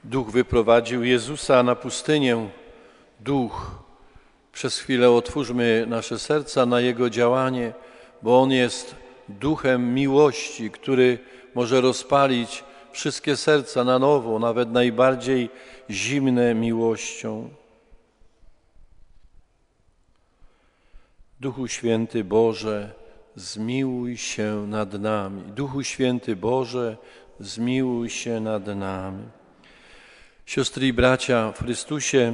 Duch wyprowadził Jezusa na pustynię. Duch. Przez chwilę otwórzmy nasze serca na Jego działanie, bo On jest duchem miłości, który może rozpalić wszystkie serca na nowo, nawet najbardziej zimne miłością. Duchu Święty Boże, zmiłuj się nad nami. Duchu Święty Boże, zmiłuj się nad nami. Siostry i bracia w Chrystusie,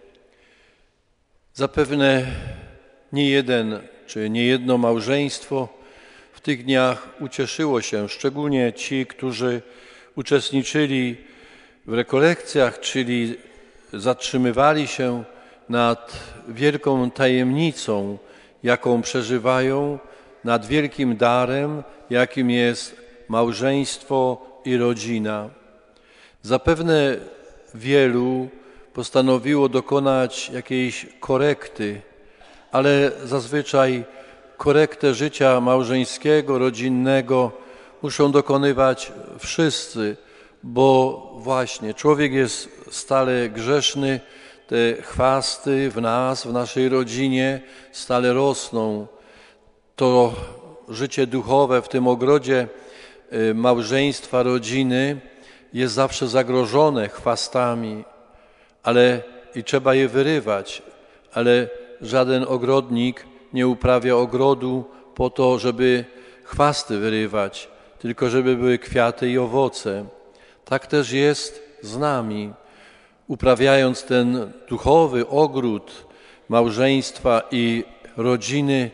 zapewne nie jeden czy nie jedno małżeństwo w tych dniach ucieszyło się, szczególnie ci, którzy uczestniczyli w rekolekcjach, czyli zatrzymywali się nad wielką tajemnicą, jaką przeżywają, nad wielkim darem, jakim jest małżeństwo i rodzina. Zapewne wielu postanowiło dokonać jakiejś korekty, ale zazwyczaj korektę życia małżeńskiego, rodzinnego muszą dokonywać wszyscy, bo właśnie człowiek jest stale grzeszny, te chwasty w nas, w naszej rodzinie stale rosną. To życie duchowe w tym ogrodzie małżeństwa, rodziny jest zawsze zagrożone chwastami, ale i trzeba je wyrywać, ale żaden ogrodnik nie uprawia ogrodu po to, żeby chwasty wyrywać, tylko żeby były kwiaty i owoce. Tak też jest z nami. Uprawiając ten duchowy ogród małżeństwa i rodziny,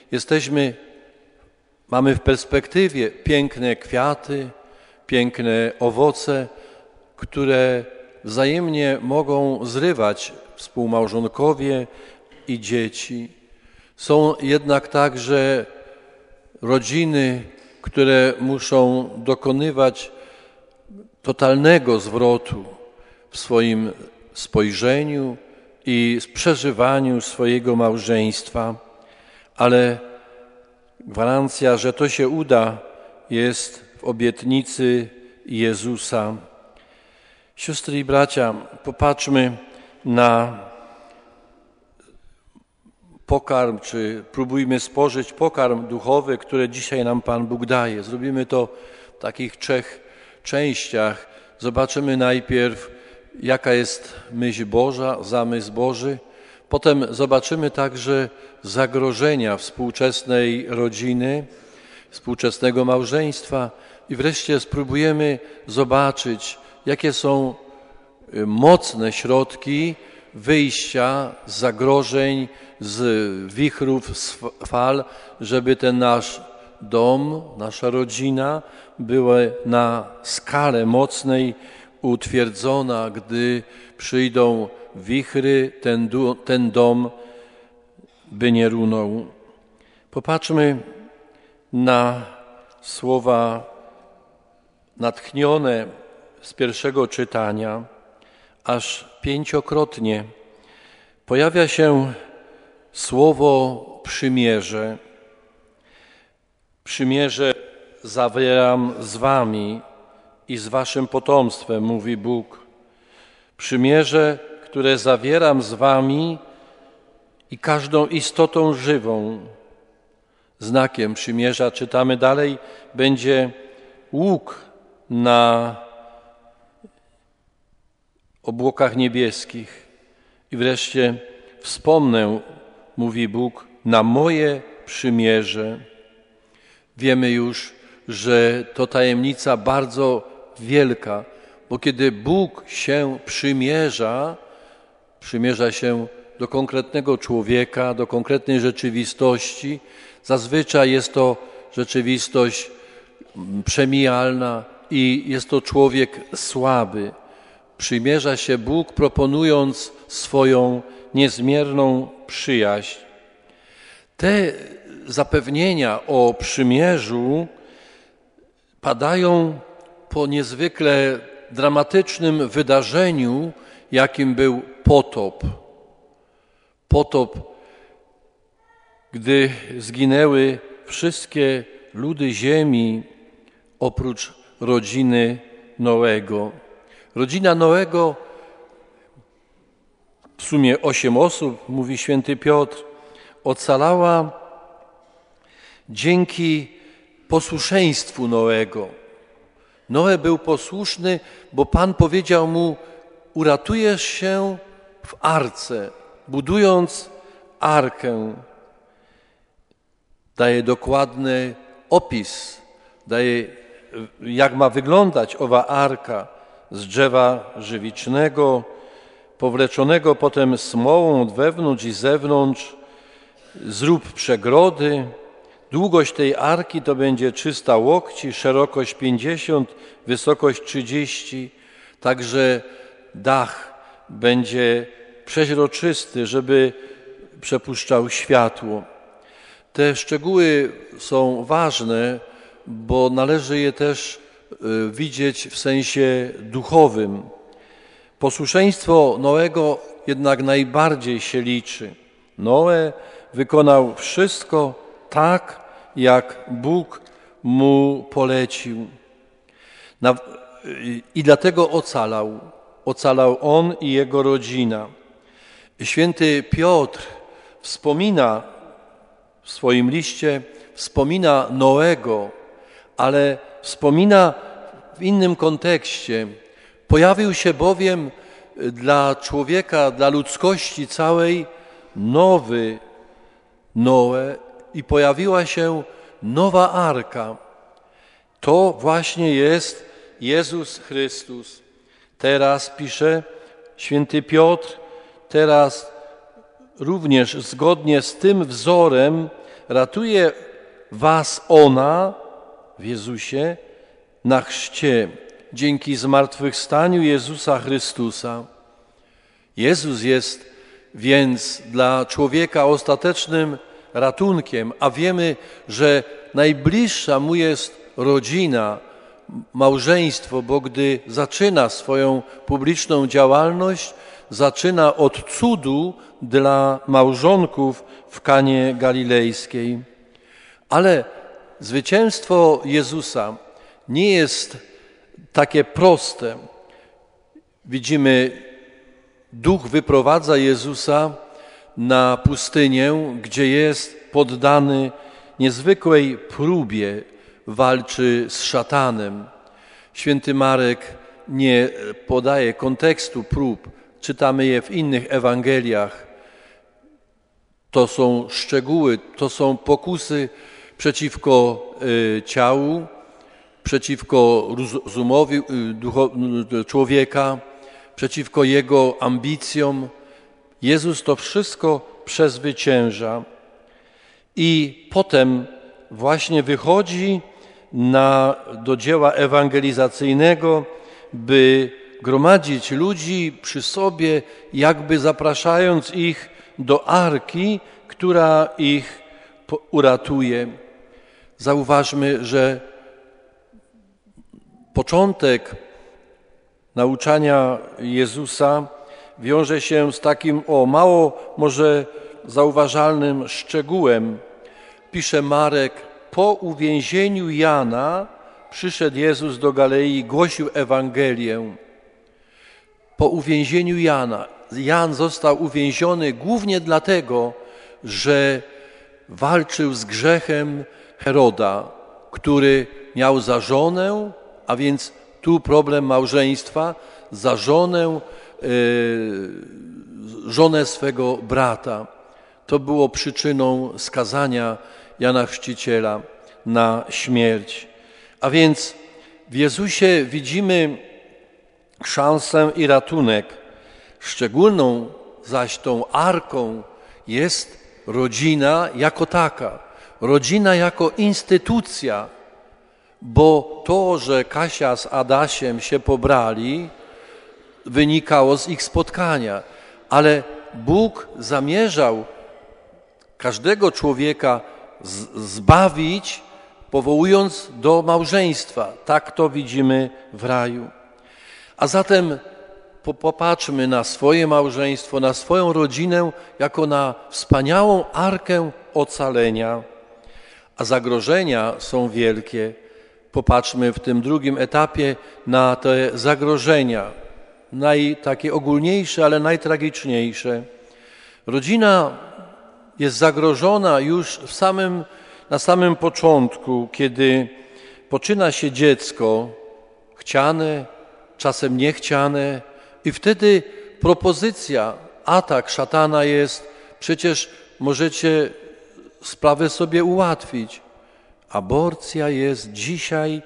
mamy w perspektywie piękne kwiaty, piękne owoce, które wzajemnie mogą zrywać współmałżonkowie i dzieci. Są jednak także rodziny, które muszą dokonywać totalnego zwrotu w swoim spojrzeniu i przeżywaniu swojego małżeństwa, ale gwarancja, że to się uda, jest w obietnicy Jezusa. Siostry i bracia, popatrzmy na pokarm, czy próbujmy spożyć pokarm duchowy, który dzisiaj nam Pan Bóg daje. Zrobimy to w takich 3 częściach. Zobaczymy najpierw, jaka jest myśl Boża, zamysł Boży. Potem zobaczymy także zagrożenia współczesnej rodziny, współczesnego małżeństwa i wreszcie spróbujemy zobaczyć, jakie są mocne środki wyjścia z zagrożeń, z wichrów, z fal, żeby ten nasz dom, nasza rodzina była na skale mocnej utwierdzona, gdy przyjdą wichry, ten dom by nie runął. Popatrzmy na słowa natchnione z pierwszego czytania, aż 5-krotnie pojawia się słowo przymierze. Przymierze zawieram z wami i z waszym potomstwem, mówi Bóg. Przymierze, które zawieram z wami i każdą istotą żywą. Znakiem przymierza, czytamy dalej, będzie łuk na obłokach niebieskich. I wreszcie wspomnę, mówi Bóg, na moje przymierze. Wiemy już, że to tajemnica bardzo wielka, bo kiedy Bóg się przymierza się do konkretnego człowieka, do konkretnej rzeczywistości, zazwyczaj jest to rzeczywistość przemijalna i jest to człowiek słaby. Przymierza się Bóg, proponując swoją niezmierną przyjaźń. Te zapewnienia o przymierzu padają po niezwykle dramatycznym wydarzeniu, jakim był potop. Potop, gdy zginęły wszystkie ludy ziemi oprócz rodziny Noego. Rodzina Noego, w sumie 8 osób, mówi święty Piotr, ocalała dzięki posłuszeństwu Noego. Noe był posłuszny, bo Pan powiedział mu: uratujesz się w arce, budując arkę. Daje dokładny opis, daje, jak ma wyglądać owa arka z drzewa żywicznego, powleczonego potem smołą od wewnątrz i zewnątrz. Zrób przegrody. Długość tej arki to będzie 300 łokci, szerokość 50, wysokość 30. Także dach będzie przeźroczysty, żeby przepuszczał światło. Te szczegóły są ważne, bo należy je też widzieć w sensie duchowym. Posłuszeństwo Noego jednak najbardziej się liczy. Noe wykonał wszystko tak, jak Bóg mu polecił. I dlatego ocalał. Ocalał on i jego rodzina. Święty Piotr wspomina w swoim liście, wspomina Noego, ale wspomina w innym kontekście. Pojawił się bowiem dla człowieka, dla ludzkości całej nowy Noe i pojawiła się nowa arka. To właśnie jest Jezus Chrystus. Teraz, pisze święty Piotr, teraz również zgodnie z tym wzorem ratuje was ona w Jezusie na chrzcie, dzięki zmartwychwstaniu Jezusa Chrystusa. Jezus jest więc dla człowieka ostatecznym ratunkiem, a wiemy, że najbliższa mu jest rodzina, małżeństwo, bo gdy zaczyna swoją publiczną działalność, zaczyna od cudu dla małżonków w Kanie Galilejskiej. Ale zwycięstwo Jezusa nie jest takie proste. Widzimy, Duch wyprowadza Jezusa na pustynię, gdzie jest poddany niezwykłej próbie, walczy z szatanem. Święty Marek nie podaje kontekstu prób, czytamy je w innych Ewangeliach. To są szczegóły, to są pokusy przeciwko ciału, przeciwko rozumowi człowieka, przeciwko jego ambicjom. Jezus to wszystko przezwycięża i potem właśnie wychodzi do dzieła ewangelizacyjnego, by gromadzić ludzi przy sobie, jakby zapraszając ich do arki, która ich uratuje. Zauważmy, że początek nauczania Jezusa wiąże się z takim mało może zauważalnym szczegółem. Pisze Marek: po uwięzieniu Jana przyszedł Jezus do Galilei i głosił Ewangelię. Po uwięzieniu Jana. Jan został uwięziony głównie dlatego, że walczył z grzechem Heroda, który miał za żonę, a więc tu problem małżeństwa, za żonę swego brata. To było przyczyną skazania Jana Chrzciciela na śmierć. A więc w Jezusie widzimy szansę i ratunek. Szczególną zaś tą arką jest rodzina jako taka, rodzina jako instytucja, bo to, że Kasia z Adasiem się pobrali, wynikało z ich spotkania, ale Bóg zamierzał każdego człowieka zbawić, powołując do małżeństwa. Tak to widzimy w raju. A zatem popatrzmy na swoje małżeństwo, na swoją rodzinę jako na wspaniałą arkę ocalenia. A zagrożenia są wielkie. Popatrzmy w tym drugim etapie na te zagrożenia. takie ogólniejsze, ale najtragiczniejsze. Rodzina jest zagrożona już na samym początku, kiedy poczyna się dziecko, chciane, czasem niechciane, i wtedy propozycja, atak szatana jest: przecież możecie sprawę sobie ułatwić. Aborcja jest dzisiaj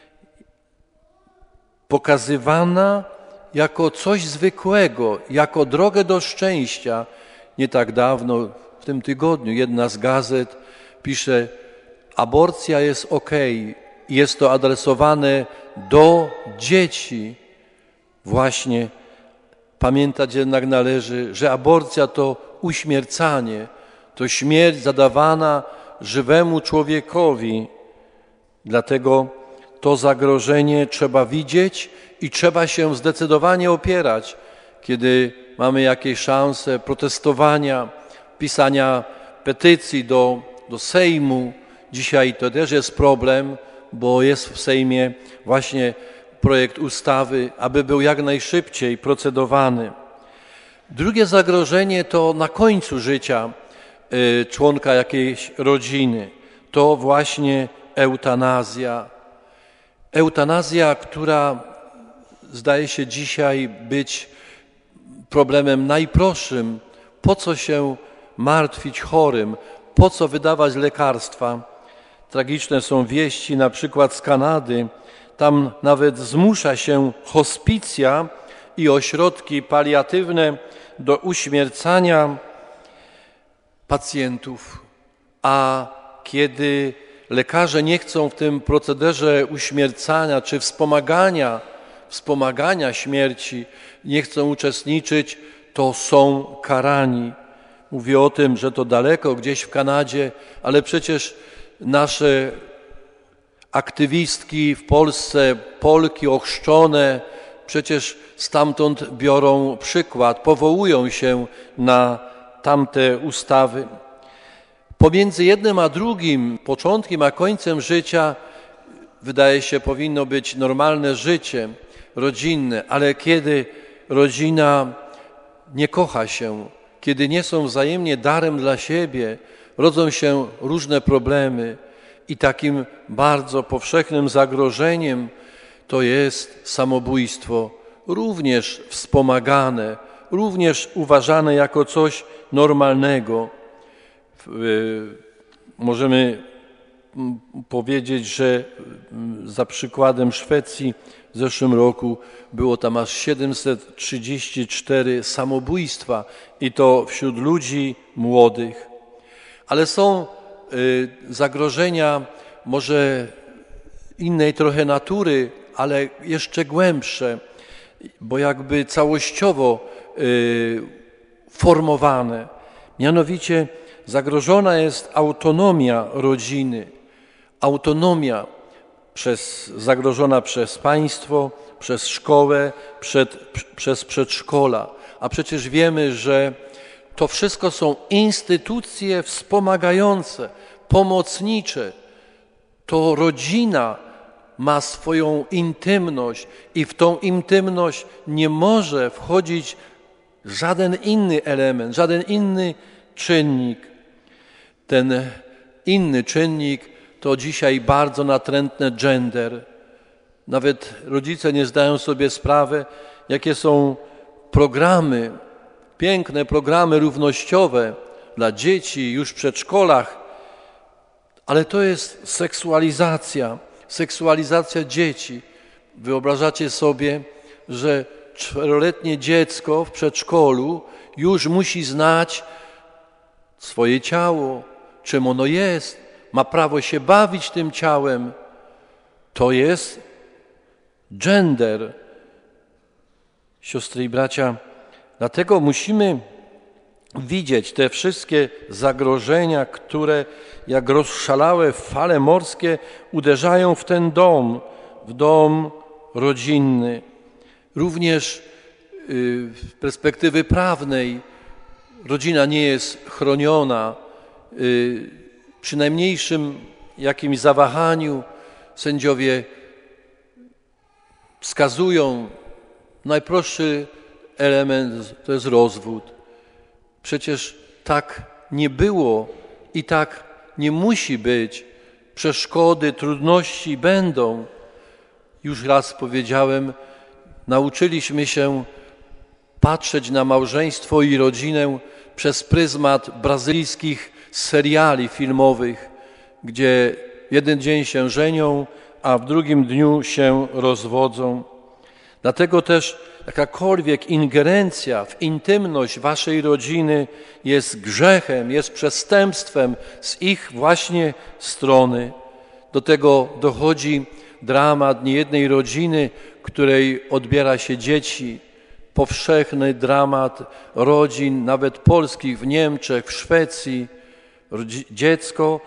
pokazywana jako coś zwykłego, jako drogę do szczęścia. Nie tak dawno, w tym tygodniu, jedna z gazet pisze: aborcja jest okej. Jest to adresowane do dzieci. Właśnie pamiętać jednak należy, że aborcja to uśmiercanie, to śmierć zadawana żywemu człowiekowi. Dlatego to zagrożenie trzeba widzieć i trzeba się zdecydowanie opierać, kiedy mamy jakieś szanse protestowania, pisania petycji do Sejmu. Dzisiaj to też jest problem, bo jest w Sejmie właśnie projekt ustawy, aby był jak najszybciej procedowany. Drugie zagrożenie to na końcu życia członka jakiejś rodziny. To właśnie eutanazja. Eutanazja, która zdaje się dzisiaj być problemem najprostszym. Po co się martwić chorym? Po co wydawać lekarstwa? Tragiczne są wieści na przykład z Kanady. Tam nawet zmusza się hospicja i ośrodki paliatywne do uśmiercania pacjentów, a kiedy lekarze nie chcą w tym procederze uśmiercania czy wspomagania śmierci, nie chcą uczestniczyć, to są karani. Mówię o tym, że to daleko, gdzieś w Kanadzie, ale przecież nasze aktywistki w Polsce, Polki ochrzczone, przecież stamtąd biorą przykład, powołują się na tamte ustawy. Pomiędzy jednym a drugim, początkiem a końcem życia, wydaje się, powinno być normalne życie rodzinne, ale kiedy rodzina nie kocha się, kiedy nie są wzajemnie darem dla siebie, rodzą się różne problemy i takim bardzo powszechnym zagrożeniem to jest samobójstwo, również wspomagane, również uważane jako coś normalnego. Możemy powiedzieć, że za przykładem Szwecji w zeszłym roku było tam aż 734 samobójstwa i to wśród ludzi młodych. Ale są zagrożenia może innej trochę natury, ale jeszcze głębsze, bo jakby całościowo formowane. Mianowicie zagrożona jest autonomia rodziny. Autonomia zagrożona przez państwo, przez szkołę, przez przedszkola. A przecież wiemy, że to wszystko są instytucje wspomagające, pomocnicze. To rodzina ma swoją intymność i w tą intymność nie może wchodzić żaden inny element, żaden inny czynnik. Ten inny czynnik to dzisiaj bardzo natrętne gender. Nawet rodzice nie zdają sobie sprawy, jakie są programy, piękne programy równościowe dla dzieci już w przedszkolach, ale to jest seksualizacja dzieci. Wyobrażacie sobie, że 4-letnie dziecko w przedszkolu już musi znać swoje ciało, czym ono jest, ma prawo się bawić tym ciałem. To jest gender. Siostry i bracia, dlatego musimy widzieć te wszystkie zagrożenia, które jak rozszalałe fale morskie uderzają w ten dom, w dom rodzinny. Również z perspektywy prawnej rodzina nie jest chroniona. Przy najmniejszym jakimś zawahaniu sędziowie wskazują Najprostszy element to jest rozwód. Przecież tak nie było i tak nie musi być. Przeszkody, trudności będą. Już raz powiedziałem, nauczyliśmy się patrzeć na małżeństwo i rodzinę przez pryzmat brazylijskich seriali filmowych, gdzie jeden dzień się żenią, a w drugim dniu się rozwodzą. Dlatego też jakakolwiek ingerencja w intymność waszej rodziny jest grzechem, jest przestępstwem z ich właśnie strony. Do tego dochodzi dramat niejednej rodziny, której odbiera się dzieci. Powszechny dramat rodzin, nawet polskich, w Niemczech, w Szwecji. Dziecko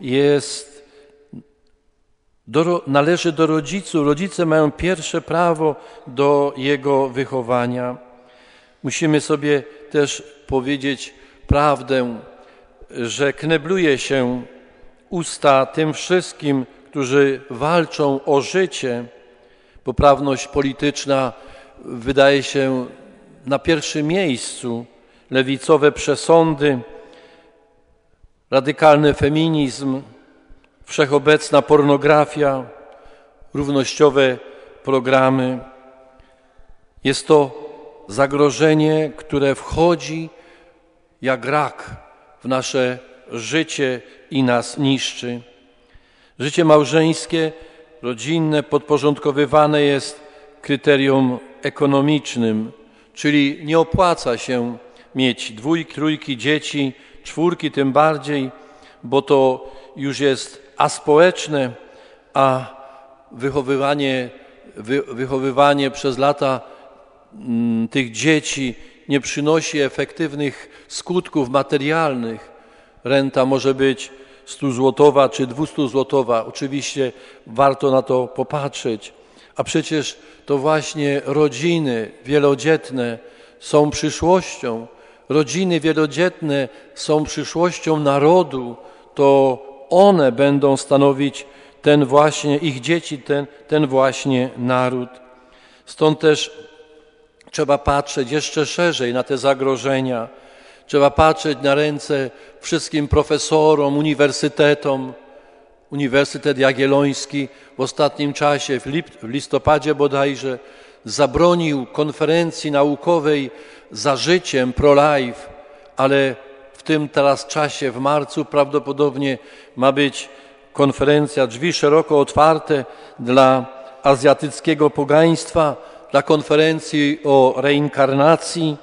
należy do rodziców. Rodzice mają pierwsze prawo do jego wychowania. Musimy sobie też powiedzieć prawdę, że knebluje się usta tym wszystkim, którzy walczą o życie. Poprawność polityczna wydaje się na pierwszym miejscu. Lewicowe przesądy, radykalny feminizm, wszechobecna pornografia, równościowe programy. Jest to zagrożenie, które wchodzi jak rak w nasze życie i nas niszczy. Życie małżeńskie, rodzinne podporządkowywane jest kryterium ekonomicznym, czyli nie opłaca się mieć 2, 3 dzieci, 4 tym bardziej, bo to już jest aspołeczne, a wychowywanie przez lata tych dzieci nie przynosi efektywnych skutków materialnych. Renta może być 100-złotowa czy 200-złotowa. Oczywiście warto na to popatrzeć. A przecież to właśnie rodziny wielodzietne są przyszłością. Rodziny wielodzietne są przyszłością narodu. To one będą stanowić ten właśnie, ich dzieci, ten właśnie naród. Stąd też trzeba patrzeć jeszcze szerzej na te zagrożenia. Trzeba patrzeć na ręce wszystkim profesorom, uniwersytetom. Uniwersytet Jagielloński w ostatnim czasie, w listopadzie bodajże, zabronił konferencji naukowej za życiem pro-life, ale w tym teraz czasie, w marcu, prawdopodobnie ma być konferencja, drzwi szeroko otwarte dla azjatyckiego pogaństwa, dla konferencji o reinkarnacji,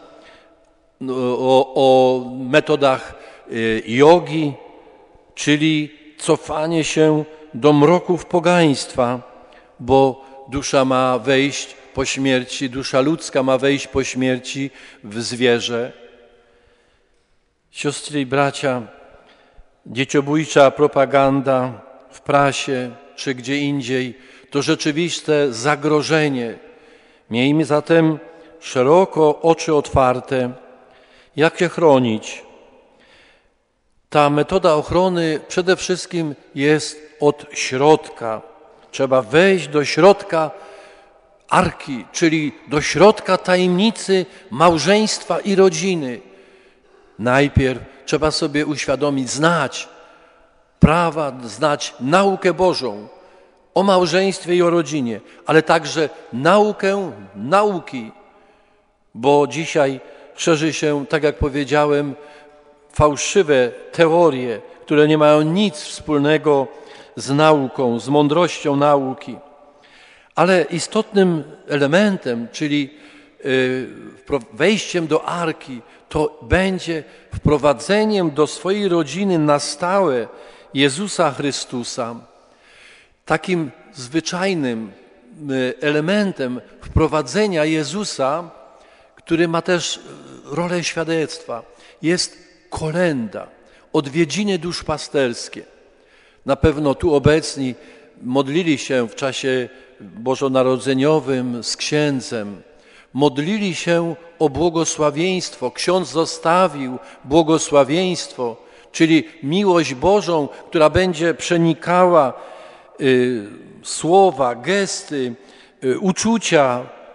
o metodach jogi, czyli cofanie się do mroków pogaństwa, bo dusza ma wejść po śmierci, dusza ludzka ma wejść po śmierci w zwierzę. Siostry i bracia, dzieciobójcza propaganda w prasie czy gdzie indziej to rzeczywiste zagrożenie. Miejmy zatem szeroko oczy otwarte. Jak się chronić? Ta metoda ochrony przede wszystkim jest od środka. Trzeba wejść do środka arki, czyli do środka tajemnicy małżeństwa i rodziny. Najpierw trzeba sobie uświadomić, znać prawa, znać naukę Bożą o małżeństwie i o rodzinie, ale także naukę nauki, bo dzisiaj szerzy się, tak jak powiedziałem, fałszywe teorie, które nie mają nic wspólnego z nauką, z mądrością nauki. Ale istotnym elementem, czyli wejściem do arki, to będzie wprowadzeniem do swojej rodziny na stałe Jezusa Chrystusa. Takim zwyczajnym elementem wprowadzenia Jezusa, który ma też rolę świadectwa, jest kolęda, odwiedziny duszpasterskie. Na pewno tu obecni modlili się w czasie bożonarodzeniowym z księdzem, modlili się o błogosławieństwo. Ksiądz zostawił błogosławieństwo, czyli miłość Bożą, która będzie przenikała słowa, gesty, uczucia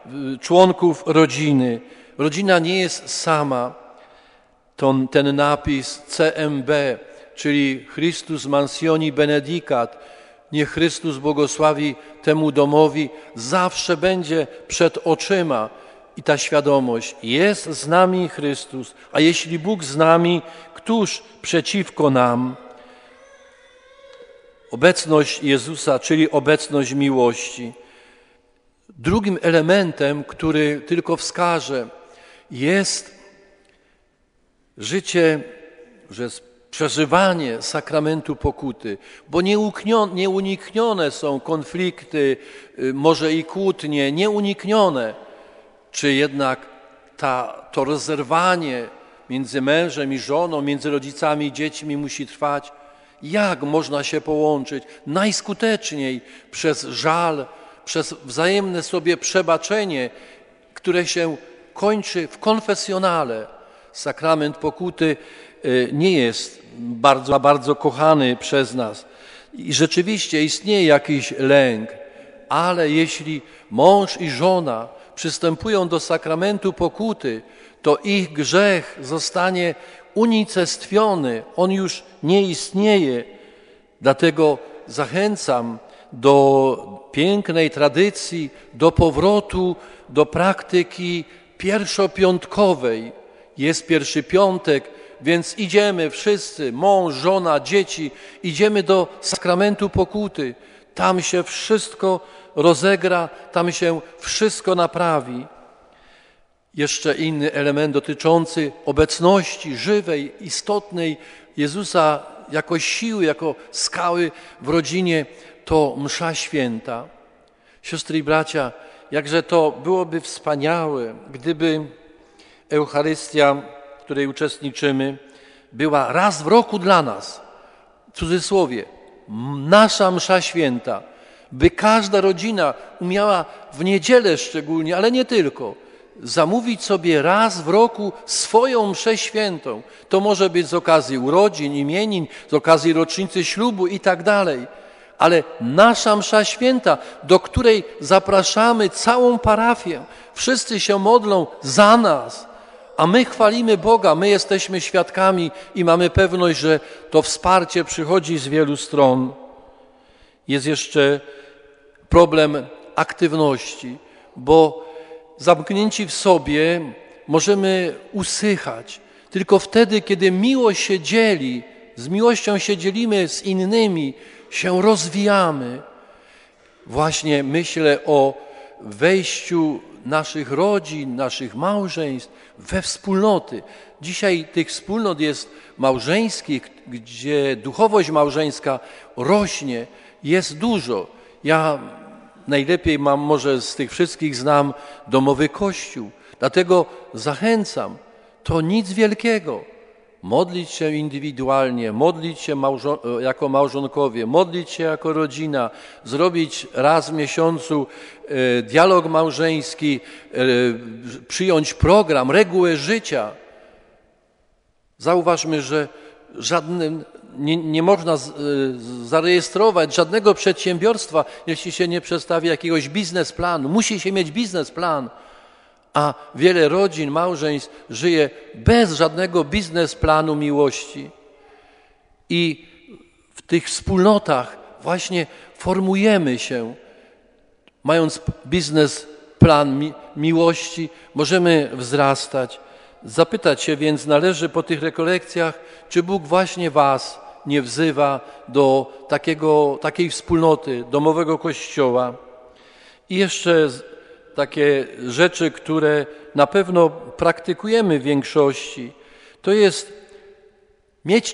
członków rodziny. Rodzina nie jest sama. Ten napis CMB, czyli Christus Mansioni Benedicat, niech Chrystus błogosławi temu domowi, zawsze będzie przed oczyma. I ta świadomość, jest z nami Chrystus, a jeśli Bóg z nami, któż przeciwko nam? Obecność Jezusa, czyli obecność miłości. Drugim elementem, który tylko wskażę, jest życie, przeżywanie sakramentu pokuty, bo nieuniknione są konflikty, może i kłótnie, nieuniknione. Czy jednak to rozerwanie między mężem i żoną, między rodzicami i dziećmi musi trwać? Jak można się połączyć? Najskuteczniej przez żal, przez wzajemne sobie przebaczenie, które się kończy w konfesjonale. Sakrament pokuty nie jest bardzo kochany przez nas. I rzeczywiście istnieje jakiś lęk, ale jeśli mąż i żona przystępują do sakramentu pokuty, to ich grzech zostanie unicestwiony, on już nie istnieje. Dlatego zachęcam do pięknej tradycji, do powrotu do praktyki pierwszopiątkowej. Jest pierwszy piątek, więc idziemy wszyscy, mąż, żona, dzieci, idziemy do sakramentu pokuty. Tam się wszystko rozegra, tam się wszystko naprawi. Jeszcze inny element dotyczący obecności żywej, istotnej Jezusa jako siły, jako skały w rodzinie, to msza święta. Siostry i bracia, jakże to byłoby wspaniałe, gdyby Eucharystia, w której uczestniczymy, była raz w roku dla nas, w cudzysłowie, nasza msza święta, by każda rodzina umiała w niedzielę szczególnie, ale nie tylko, zamówić sobie raz w roku swoją mszę świętą. To może być z okazji urodzin, imienin, z okazji rocznicy ślubu i tak dalej. Ale nasza msza święta, do której zapraszamy całą parafię, wszyscy się modlą za nas, a my chwalimy Boga, my jesteśmy świadkami i mamy pewność, że to wsparcie przychodzi z wielu stron. Jest jeszcze problem aktywności, bo zamknięci w sobie możemy usychać. Tylko wtedy, kiedy miłość się dzieli, z miłością się dzielimy z innymi, się rozwijamy. Właśnie myślę o wejściu naszych rodzin, naszych małżeństw we wspólnoty. Dzisiaj tych wspólnot jest małżeńskich, gdzie duchowość małżeńska rośnie, jest dużo. Ja najlepiej może z tych wszystkich znam domowy Kościół. Dlatego zachęcam, to nic wielkiego. Modlić się indywidualnie, modlić się jako małżonkowie, modlić się jako rodzina, zrobić raz w miesiącu dialog małżeński, przyjąć program, regułę życia. Zauważmy, że nie można zarejestrować żadnego przedsiębiorstwa, jeśli się nie przedstawi jakiegoś biznesplanu. Musi się mieć biznesplan, a wiele rodzin, małżeństw żyje bez żadnego biznesplanu miłości. I w tych wspólnotach właśnie formujemy się. Mając biznesplan miłości, możemy wzrastać. Zapytać się więc należy po tych rekolekcjach, czy Bóg właśnie was nie wzywa do takiej wspólnoty, domowego kościoła. I jeszcze takie rzeczy, które na pewno praktykujemy w większości, to jest mieć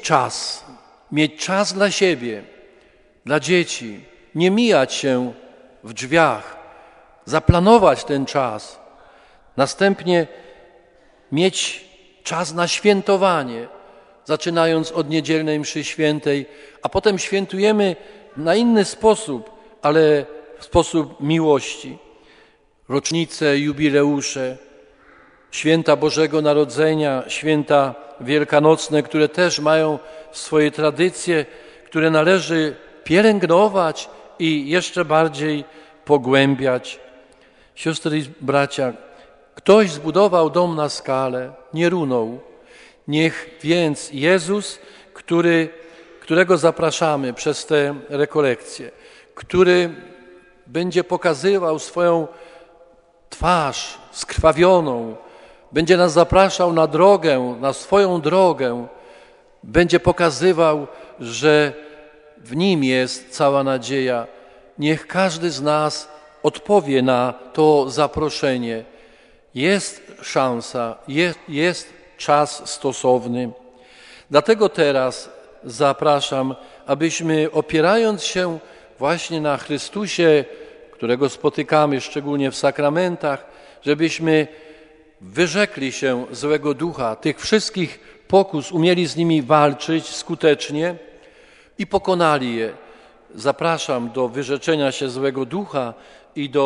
czas dla siebie, dla dzieci, nie mijać się w drzwiach, zaplanować ten czas, następnie mieć czas na świętowanie, zaczynając od niedzielnej mszy świętej, a potem świętujemy na inny sposób, ale w sposób miłości. Rocznice, jubileusze, święta Bożego Narodzenia, święta wielkanocne, które też mają swoje tradycje, które należy pielęgnować i jeszcze bardziej pogłębiać. Siostry i bracia, ktoś zbudował dom na skale, nie runął. Niech więc Jezus, którego zapraszamy przez te rekolekcje, który będzie pokazywał swoją twarz skrwawioną, będzie nas zapraszał na drogę, na swoją drogę, będzie pokazywał, że w Nim jest cała nadzieja. Niech każdy z nas odpowie na to zaproszenie. Jest szansa, jest czas stosowny. Dlatego teraz zapraszam, abyśmy opierając się właśnie na Chrystusie, którego spotykamy szczególnie w sakramentach, żebyśmy wyrzekli się złego ducha, tych wszystkich pokus, umieli z nimi walczyć skutecznie i pokonali je. Zapraszam do wyrzeczenia się złego ducha i do